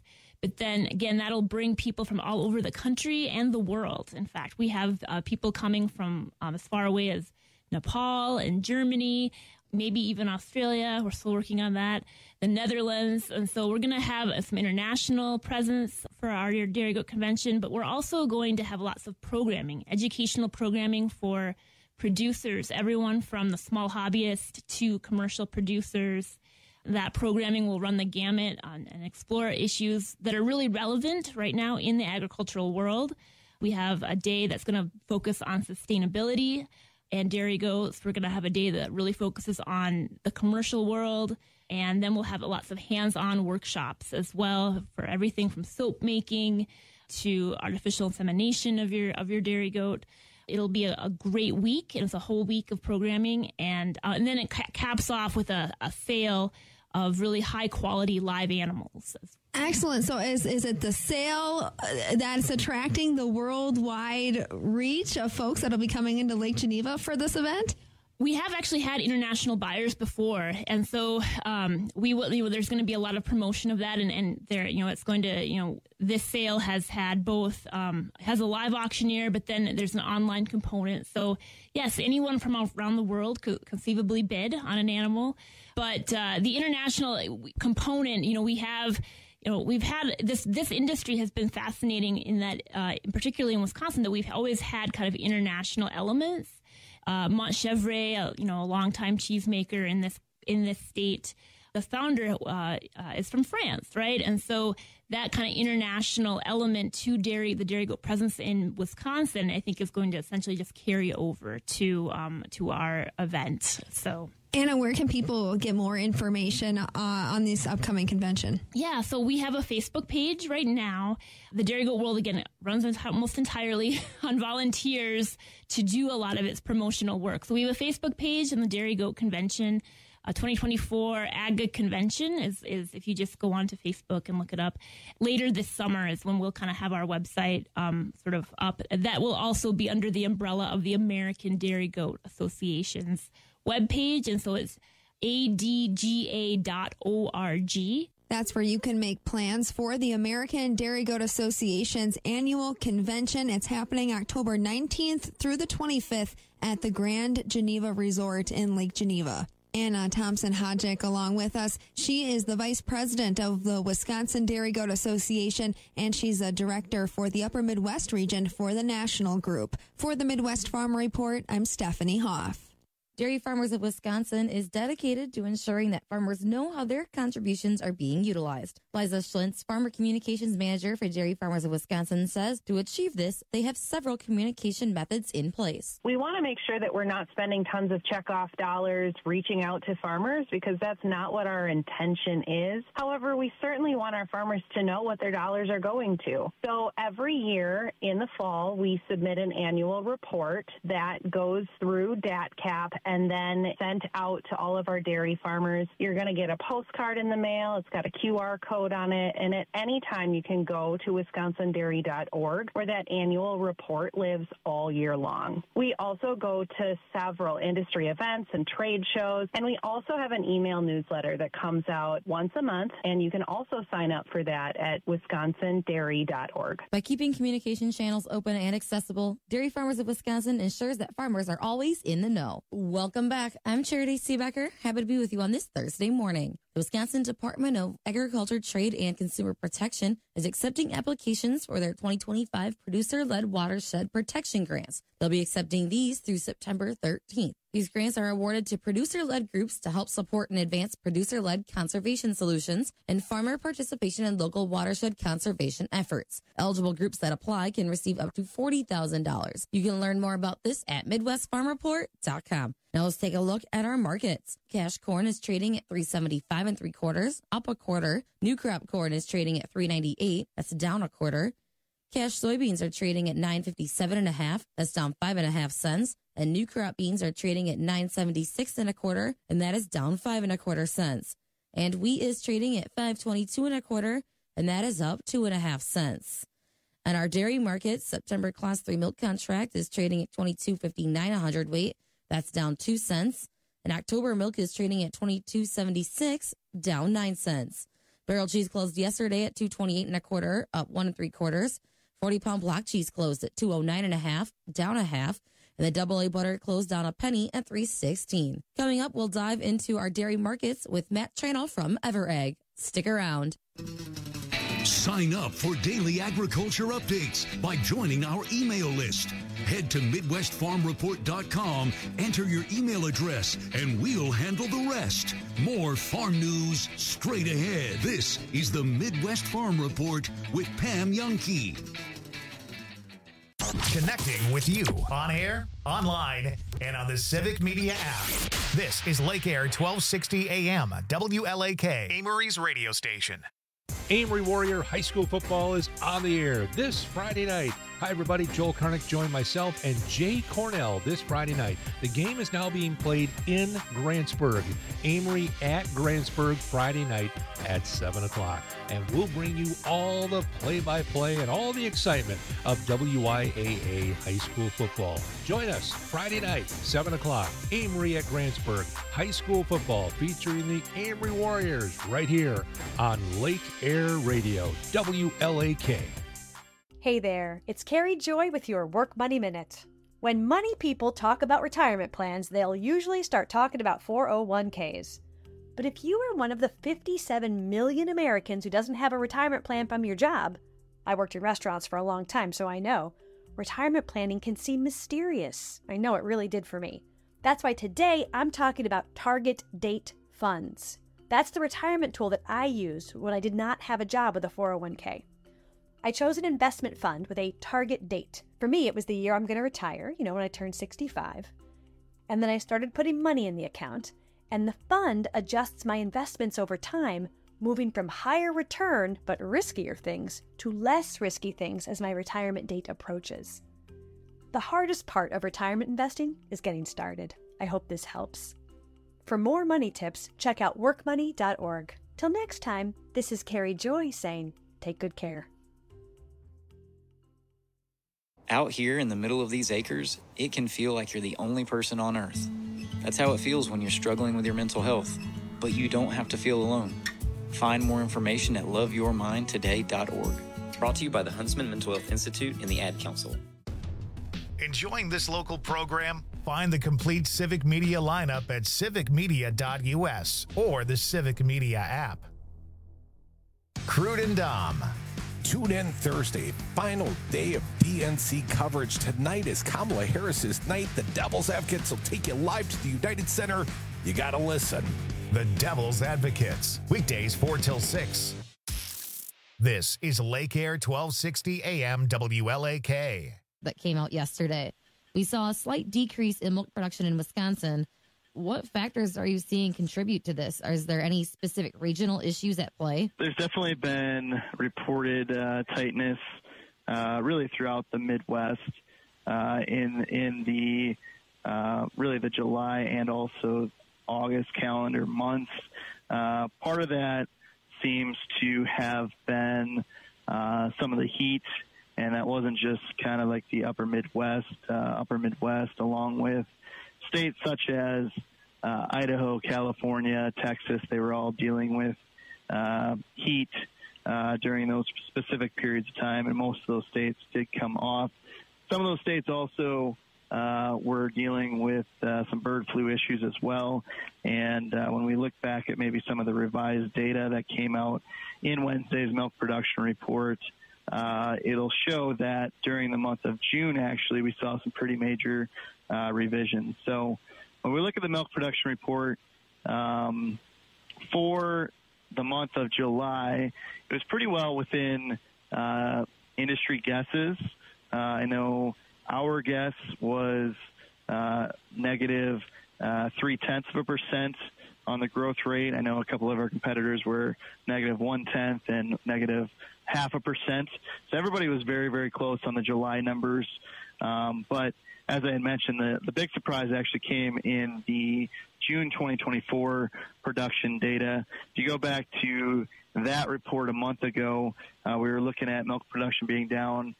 But then again, that'll bring people from all over the country and the world. In fact, we have people coming from as far away as Nepal and Germany, maybe even Australia. We're still working on that. The Netherlands. And so we're going to have some international presence for our Dairy Goat Convention, but we're also going to have lots of programming, educational programming for producers, everyone from the small hobbyist to commercial producers. That programming will run the gamut and explore issues that are really relevant right now in the agricultural world. We have a day that's going to focus on sustainability and dairy goats. We're going to have a day that really focuses on the commercial world. And then we'll have lots of hands-on workshops as well for everything from soap making to artificial insemination of your dairy goat. It'll be a great week, and it's a whole week of programming. And then it caps off with a sale of really high-quality live animals. Excellent. So is it the sale that's attracting the worldwide reach of folks that'll be coming into Lake Geneva for this event? We have actually had international buyers before, and so there's going to be a lot of promotion of that, and there, it's going to, this sale has had both, has a live auctioneer, but then there's an online component. So yes, anyone from around the world could conceivably bid on an animal, but the international component, we've had this industry has been fascinating in that, particularly in Wisconsin, that we've always had kind of international elements. Montchevre, a longtime cheesemaker in this state, the founder is from France, right? And so that kind of international element to the dairy goat presence in Wisconsin, I think, is going to essentially just carry over to our event. So. Anna, where can people get more information on this upcoming convention? Yeah, so we have a Facebook page right now. The Dairy Goat World, again, almost entirely on volunteers to do a lot of its promotional work. So we have a Facebook page on the Dairy Goat Convention. 2024 AGA Convention is if you just go on to Facebook and look it up. Later this summer is when we'll kind of have our website sort of up. That will also be under the umbrella of the American Dairy Goat Association's webpage, and so it's adga.org. That's where you can make plans for the American Dairy Goat Association's annual convention. It's happening October 19th through the 25th at the Grand Geneva Resort in Lake Geneva. Anna Thompson-Hodgick along with us. She is the vice president of the Wisconsin Dairy Goat Association, and she's a director for the Upper Midwest region for the national group. For the Midwest Farm Report, I'm Stephanie Hoff. Dairy Farmers of Wisconsin is dedicated to ensuring that farmers know how their contributions are being utilized. Liza Schlintz, Farmer Communications Manager for Dairy Farmers of Wisconsin, says to achieve this, they have several communication methods in place. We want to make sure that we're not spending tons of checkoff dollars reaching out to farmers, because that's not what our intention is. However, we certainly want our farmers to know what their dollars are going to. So every year in the fall, we submit an annual report that goes through DATCAP and then sent out to all of our dairy farmers. You're going to get a postcard in the mail. It's got a QR code on it. And at any time, you can go to wisconsindairy.org, where that annual report lives all year long. We also go to several industry events and trade shows. And we also have an email newsletter that comes out once a month. And you can also sign up for that at wisconsindairy.org. By keeping communication channels open and accessible, Dairy Farmers of Wisconsin ensures that farmers are always in the know. Welcome back. I'm Charity Seebecker. Happy to be with you on this Thursday morning. The Wisconsin Department of Agriculture, Trade, and Consumer Protection is accepting applications for their 2025 Producer-Led Watershed Protection Grants. They'll be accepting these through September 13th. These grants are awarded to producer-led groups to help support and advance producer-led conservation solutions and farmer participation in local watershed conservation efforts. Eligible groups that apply can receive up to $40,000. You can learn more about this at MidwestFarmReport.com. Now let's take a look at our markets. Cash corn is trading at $3.75 3/4, up a quarter. New crop corn is trading at $3.98. That's down a quarter. Cash soybeans are trading at $9.57 1/2. That's down 5 1/2 cents. And new crop beans are trading at $9.76 1/4, and that is down 5 1/4 cents. And wheat is trading at $5.22 1/4, and that is up 2 1/2 cents. On our dairy market, September Class 3 milk contract is trading at $22.59 a hundredweight. That's down 2 cents. And October milk is trading at $22.76, down 9 cents. Barrel cheese closed yesterday at $2.28 1/4, up 1 3/4. 40-pound block cheese closed at $2.09 1/2, down 1/2. And the double-A butter closed down a penny at $3.16. Coming up, we'll dive into our dairy markets with Matt Tranel from EverEgg. Stick around. Sign up for daily agriculture updates by joining our email list. Head to MidwestFarmReport.com, enter your email address, and we'll handle the rest. More farm news straight ahead. This is the Midwest Farm Report with Pam Youngkey. Connecting with you on air, online, and on the Civic Media app. This is Lake Air 1260 AM, WLAK, Amory's radio station. Amory Warrior High School football is on the air this Friday night. Hi, everybody. Joel Karnick joined myself and Jay Cornell this Friday night. The game is now being played in Grantsburg. Amory at Grantsburg Friday night at 7 o'clock. And we'll bring you all the play-by-play and all the excitement of WIAA high school football. Join us Friday night, 7 o'clock. Amory at Grantsburg high school football featuring the Amory Warriors right here on Lake Air Radio, WLAK. Hey there, it's Carrie Joy with your Work Money Minute. When money people talk about retirement plans, they'll usually start talking about 401ks. But if you are one of the 57 million Americans who doesn't have a retirement plan from your job, I worked in restaurants for a long time, so I know, retirement planning can seem mysterious. I know it really did for me. That's why today I'm talking about target date funds. That's the retirement tool that I used when I did not have a job with a 401k. I chose an investment fund with a target date. For me, it was the year I'm going to retire, when I turned 65. And then I started putting money in the account, and the fund adjusts my investments over time, moving from higher return but riskier things to less risky things as my retirement date approaches. The hardest part of retirement investing is getting started. I hope this helps. For more money tips, check out workmoney.org. Till next time, this is Carrie Joy saying, take good care. Out here in the middle of these acres, it can feel like you're the only person on Earth. That's how it feels when you're struggling with your mental health. But you don't have to feel alone. Find more information at loveyourmindtoday.org. Brought to you by the Huntsman Mental Health Institute and the Ad Council. Enjoying this local program? Find the complete Civic Media lineup at civicmedia.us or the Civic Media app. Crude and Dom. Tune in Thursday, final day of DNC coverage. Tonight is Kamala Harris's night. The Devil's Advocates will take you live to the United Center. You got to listen. The Devil's Advocates, weekdays 4 till 6. This is Lake Air 1260 AM WLAK. That came out yesterday. We saw a slight decrease in milk production in Wisconsin. What factors are you seeing contribute to this? Is there any specific regional issues at play? There's definitely been reported tightness really throughout the Midwest in the really the July and also August calendar months. Part of that seems to have been some of the heat, and that wasn't just kind of like the upper Midwest, along with states such as Idaho, California, Texas. They were all dealing with heat during those specific periods of time, and most of those states did come off. Some of those states also were dealing with some bird flu issues as well. And when we look back at maybe some of the revised data that came out in Wednesday's milk production report, it'll show that during the month of June, actually, we saw some pretty major revisions. So when we look at the milk production report for the month of July, it was pretty well within industry guesses. I know our guess was negative 0.3% on the growth rate. I know a couple of our competitors were negative 0.1 and negative 0.5%. So everybody was very, very close on the July numbers. But as I had mentioned, the big surprise actually came in the June 2024 production data. If you go back to that report a month ago, we were looking at milk production being down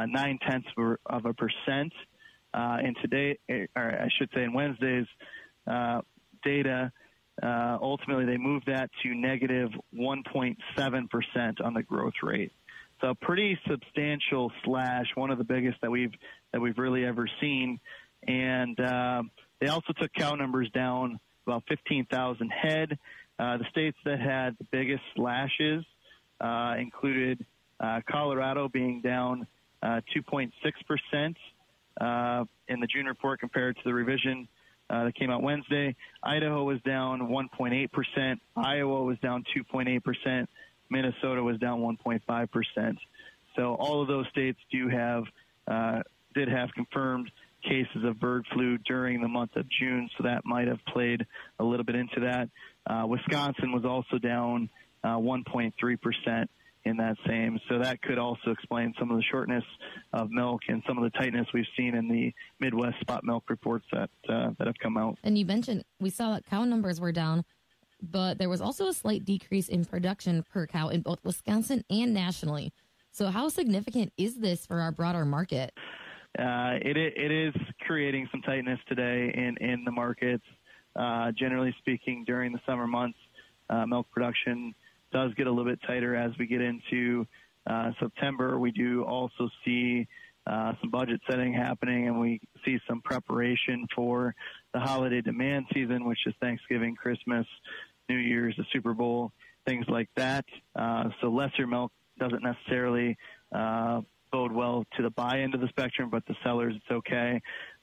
0.9%. And today, or I should say in Wednesday's data, ultimately they moved that to negative 1.7% on the growth rate. So a pretty substantial slash, one of the biggest that we've really ever seen. And they also took cow numbers down about 15,000 head. The states that had the biggest slashes included Colorado being down 2.6% in the June report compared to the revision that came out Wednesday. Idaho was down 1.8%. Iowa was down 2.8%. Minnesota was down 1.5%. So all of those states did have confirmed cases of bird flu during the month of June, so that might have played a little bit into that. Wisconsin was also down 1.3% in that same. So that could also explain some of the shortness of milk and some of the tightness we've seen in the Midwest spot milk reports that have come out. And you mentioned we saw that cow numbers were down, but there was also a slight decrease in production per cow in both Wisconsin and nationally. So how significant is this for our broader market? It is creating some tightness today in the markets. Generally speaking, during the summer months, milk production does get a little bit tighter as we get into September. We do also see some budget setting happening, and we see some preparation for the holiday demand season, which is Thanksgiving, Christmas, New Year's, the Super Bowl, things like that. So lesser milk doesn't necessarily bode well to the buy end of the spectrum, but the sellers, it's okay.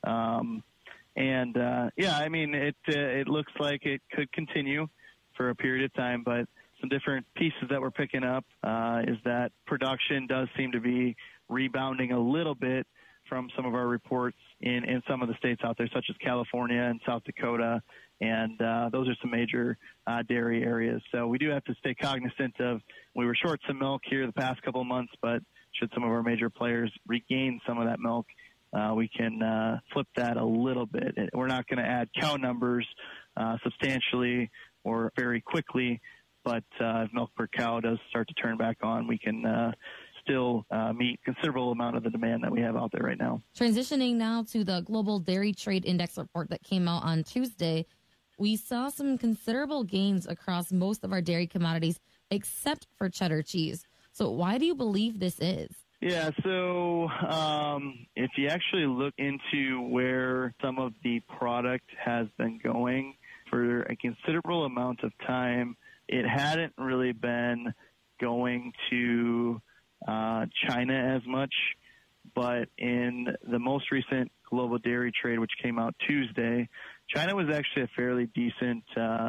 It looks like it could continue for a period of time, but some different pieces that we're picking up is that production does seem to be rebounding a little bit from some of our reports in some of the states out there, such as California and South Dakota, and those are some major dairy areas. So we do have to stay cognizant of, we were short some milk here the past couple of months, but should some of our major players regain some of that milk, we can flip that a little bit. We're not going to add cow numbers substantially or very quickly, but if milk per cow does start to turn back on, we can still meet considerable amount of the demand that we have out there right now. Transitioning now to the Global Dairy Trade Index report that came out on Tuesday, we saw some considerable gains across most of our dairy commodities, except for cheddar cheese. So why do you believe this is? Yeah, so if you actually look into where some of the product has been going for a considerable amount of time, it hadn't really been going to China as much, but in the most recent global dairy trade, which came out Tuesday, China was actually a fairly decent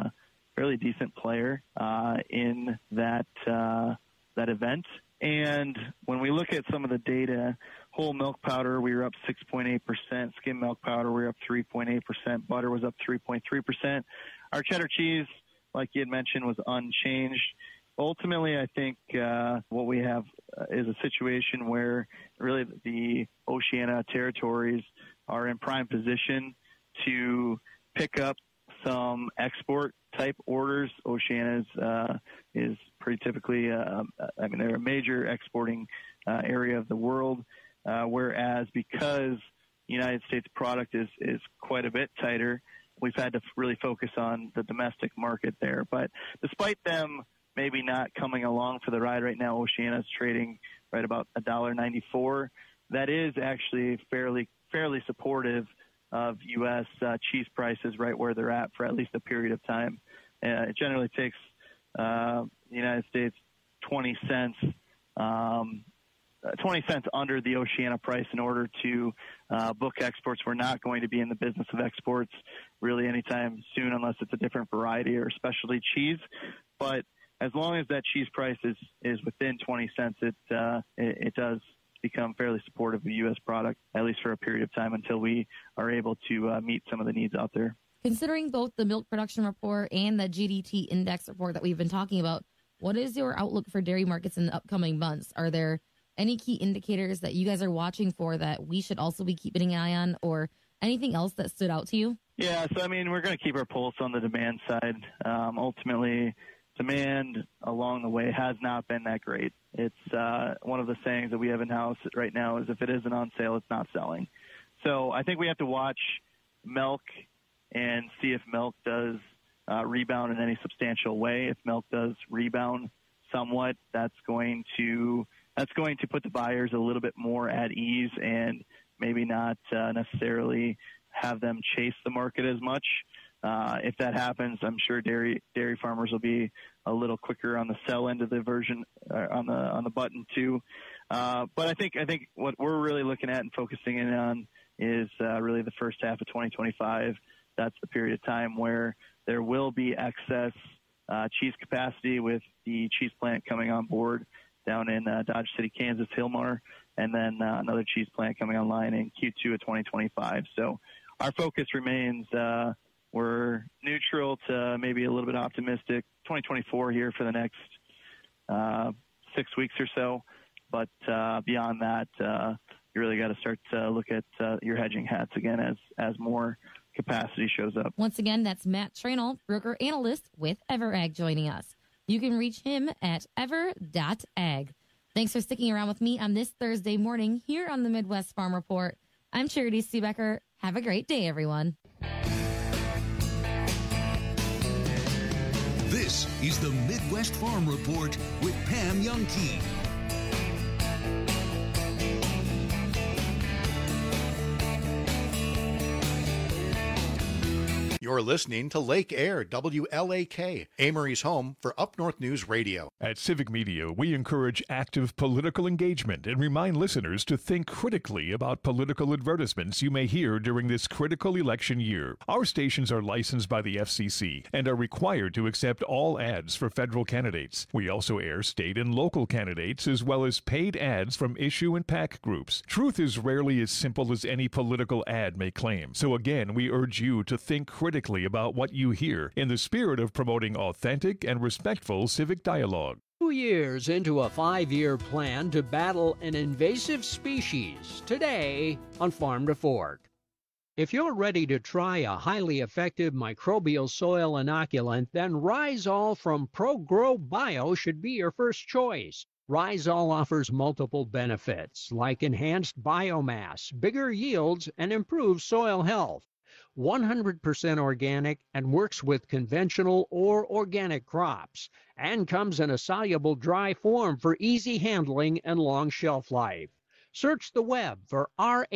player in that event. And when we look at some of the data, whole milk powder, we were up 6.8%. Skim milk powder, we were up 3.8%. Butter was up 3.3%. Our cheddar cheese, like you had mentioned, was unchanged. Ultimately, I think what we have is a situation where really the Oceania territories are in prime position to pick up some export type orders. Oceania is pretty typically, they're a major exporting area of the world, whereas because United States product is quite a bit tighter, we've had to really focus on the domestic market there. But despite them maybe not coming along for the ride right now, Oceania is trading right about $1.94. That is actually fairly supportive of U.S. cheese prices right where they're at for at least a period of time. It generally takes the United States 20 cents under the Oceania price in order to book exports. We're not going to be in the business of exports really anytime soon unless it's a different variety or specialty cheese. But as long as that cheese price is within 20 cents, it does become fairly supportive of U.S. product, at least for a period of time until we are able to meet some of the needs out there. Considering both the milk production report and the GDT index report that we've been talking about, what is your outlook for dairy markets in the upcoming months? Are there any key indicators that you guys are watching for that we should also be keeping an eye on, or anything else that stood out to you? Yeah, so we're going to keep our pulse on the demand side. Ultimately, demand along the way has not been that great. It's one of the sayings that we have in-house right now is if it isn't on sale, it's not selling. So I think we have to watch milk and see if milk does rebound in any substantial way. If milk does rebound somewhat, that's going to put the buyers a little bit more at ease and maybe not necessarily have them chase the market as much. If that happens, I'm sure dairy farmers will be a little quicker on the sell end of the version on the button too. But I think what we're really looking at and focusing in on is really the first half of 2025. That's the period of time where there will be excess cheese capacity with the cheese plant coming on board down in Dodge City, Kansas, Hillmar, and then another cheese plant coming online in Q2 of 2025. So our focus remains we're neutral to maybe a little bit optimistic 2024 here for the next 6 weeks or so. But beyond that, you really got to start to look at your hedging hats again as more capacity shows up. Once again, that's Matt Trainell, broker analyst with EverAg, joining us. You can reach him at ever.ag. Thanks for sticking around with me on this Thursday morning here on the Midwest Farm Report. I'm Charity Seebecker. Have a great day, everyone. This is the Midwest Farm Report with Pam Youngkey. You're listening to Lake Air, WLAK, Amory's home for Up North News Radio. At Civic Media, we encourage active political engagement and remind listeners to think critically about political advertisements you may hear during this critical election year. Our stations are licensed by the FCC and are required to accept all ads for federal candidates. We also air state and local candidates as well as paid ads from issue and PAC groups. Truth is rarely as simple as any political ad may claim. So again, we urge you to think critically about what you hear in the spirit of promoting authentic and respectful civic dialogue. 2 years into a 5-year plan to battle an invasive species, today on Farm to Fork. If you're ready to try a highly effective microbial soil inoculant, then Rhizol from ProGrow Bio should be your first choice. Rhizol offers multiple benefits like enhanced biomass, bigger yields, and improved soil health. 100% organic and works with conventional or organic crops, and comes in a soluble dry form for easy handling and long shelf life. Search the web for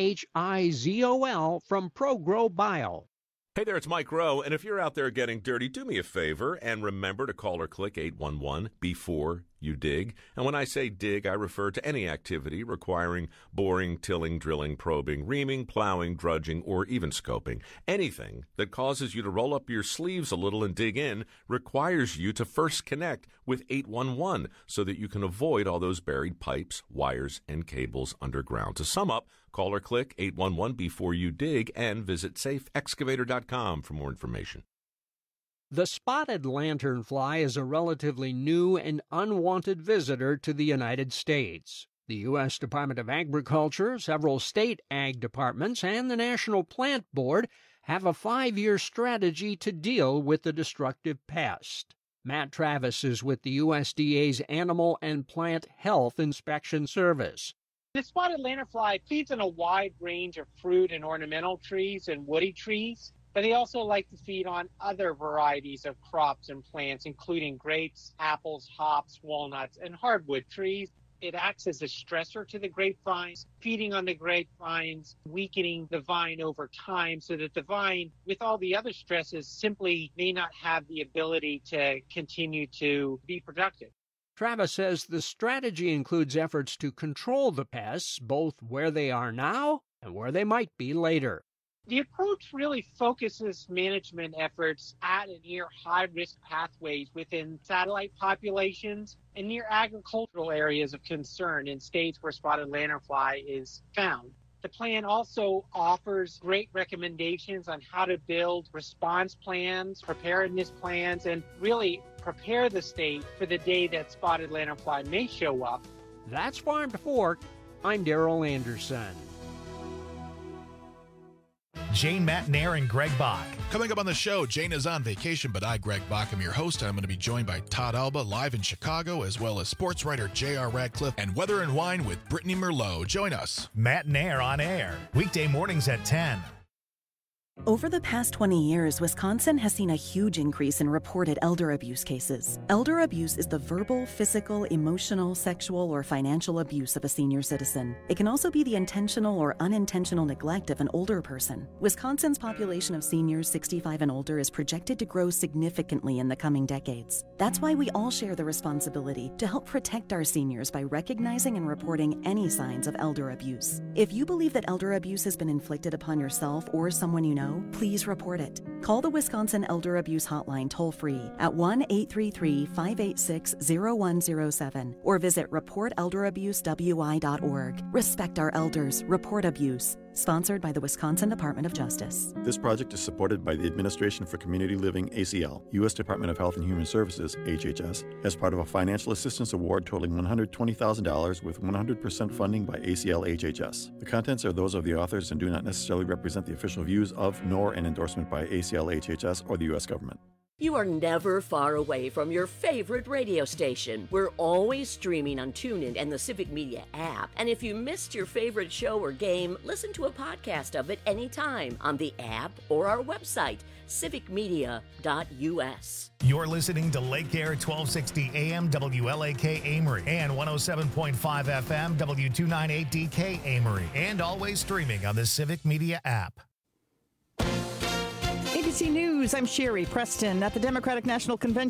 RHIZOL from ProGrow Bio. Hey there, it's Mike Rowe, and if you're out there getting dirty, do me a favor and remember to call or click 811 before you dig. And when I say dig, I refer to any activity requiring boring, tilling, drilling, probing, reaming, plowing, drudging, or even scoping. Anything that causes you to roll up your sleeves a little and dig in requires you to first connect with 811 so that you can avoid all those buried pipes, wires, and cables underground. To sum up, call or click 811 before you dig and visit safeexcavator.com for more information. The spotted lanternfly is a relatively new and unwanted visitor to the United States. The U.S. Department of Agriculture, several state ag departments, and the National Plant Board have a 5-year strategy to deal with the destructive pest. Matt Travis is with the USDA's Animal and Plant Health Inspection Service. The spotted lanternfly feeds on a wide range of fruit and ornamental trees and woody trees, but they also like to feed on other varieties of crops and plants, including grapes, apples, hops, walnuts, and hardwood trees. It acts as a stressor to the grapevines, feeding on the grapevines, weakening the vine over time so that the vine, with all the other stresses, simply may not have the ability to continue to be productive. Travis says the strategy includes efforts to control the pests, both where they are now and where they might be later. The approach really focuses management efforts at and near high-risk pathways within satellite populations and near agricultural areas of concern in states where spotted lanternfly is found. The plan also offers great recommendations on how to build response plans, preparedness plans, and really prepare the state for the day that spotted lanternfly may show up. That's Farm to Fork. I'm Darrell Anderson. Jane Matnair and Greg Bach. Coming up on the show, Jane is on vacation, but I, Greg Bach, am your host, and I'm going to be joined by Todd Alba live in Chicago, as well as sports writer J.R. Radcliffe and Weather and Wine with Brittany Merlot. Join us. Matnair on air, weekday mornings at 10. Over the past 20 years, Wisconsin has seen a huge increase in reported elder abuse cases. Elder abuse is the verbal, physical, emotional, sexual, or financial abuse of a senior citizen. It can also be the intentional or unintentional neglect of an older person. Wisconsin's population of seniors 65 and older is projected to grow significantly in the coming decades. That's why we all share the responsibility to help protect our seniors by recognizing and reporting any signs of elder abuse. If you believe that elder abuse has been inflicted upon yourself or someone you know, please report it. Call the Wisconsin Elder Abuse Hotline toll-free at 1-833-586-0107 or visit reportelderabusewI.org. Respect our elders. Report abuse. Sponsored by the Wisconsin Department of Justice. This project is supported by the Administration for Community Living, ACL, U.S. Department of Health and Human Services, HHS, as part of a financial assistance award totaling $120,000 with 100% funding by ACL HHS. The contents are those of the authors and do not necessarily represent the official views of nor an endorsement by ACL HHS or the U.S. government. You are never far away from your favorite radio station. We're always streaming on TuneIn and the Civic Media app. And if you missed your favorite show or game, listen to a podcast of it anytime on the app or our website, civicmedia.us. You're listening to Lake Air 1260 AM WLAK Amory and 107.5 FM W298DK Amory, and always streaming on the Civic Media app. ABC News, I'm Sherry Preston. At the Democratic National Convention